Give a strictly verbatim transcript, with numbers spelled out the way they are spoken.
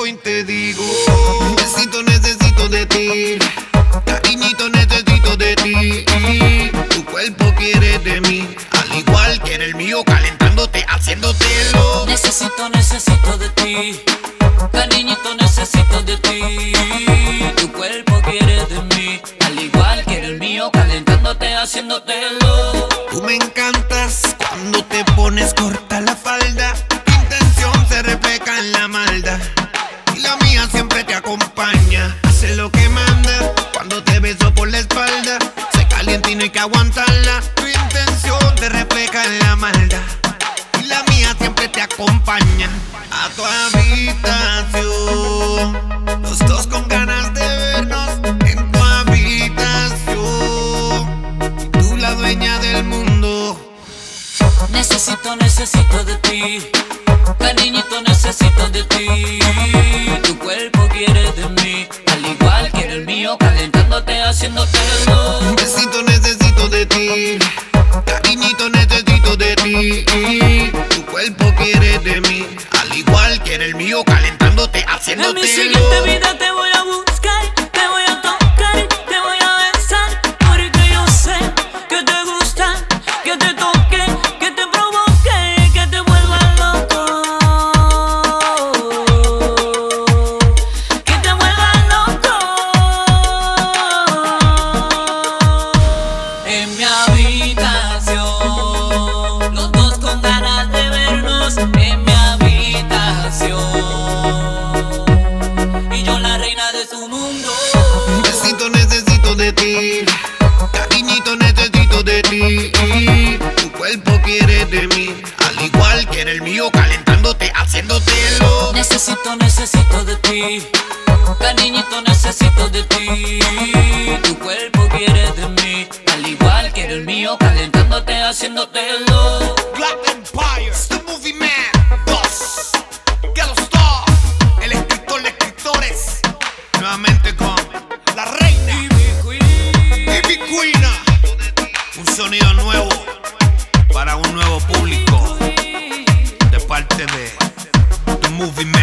y te digo: necesito, necesito de ti. Cariñito, necesito de ti. Tu cuerpo quiere de mí, al igual que el mío, calentándote, haciéndotelo. Necesito, necesito de ti. Cariñito, necesito de ti. Tu cuerpo quiere de mí, al igual que el mío, calentándote, haciéndotelo. Tú me encantas cuando te pones corta la falda. Tu intención se refleja en la maldad, y la mía siempre te acompaña. Hace lo que manda cuando te beso por la espalda. Se calienta y no hay que aguantarla. Tu intención se refleja en la maldad, y la mía siempre te acompaña. A tu habitación, los dos con ganas de vernos en tu habitación. Tú la dueña del mundo. Necesito, necesito de ti. Cariñito, necesito de ti. Tu cuerpo quiere de mí, al igual que el mío, calentándote, haciéndotelo. Necesito, necesito de ti. Cariñito, necesito de ti. Tu cuerpo quiere de mí, al igual que el mío, calentándote, haciéndotelo. En mi siguiente vida te voy a buscar, te voy a tocar, te voy a besar, porque yo sé que te gusta, que te toque, que te provoque, que te vuelva loco, que te vuelva loco. En mi habitación, los dos con ganas de vernos, en mi habitación, y yo la reina de su mundo. Necesito, necesito de ti. Cariñito, necesito de ti. Tu cuerpo quiere de mí, al igual que el mío, calentándote, haciéndotelo. Necesito, necesito de ti. Cariñito, necesito de ti. Tu cuerpo quiere de mí, al igual que el mío, calentándote, haciéndotelo. Black Empire, The Movie Man dos, Ghetto Star, el escritor de escritores, nuevamente con la reina Ivy Queen. Un sonido nuevo para un nuevo público, de parte de The Movie Man.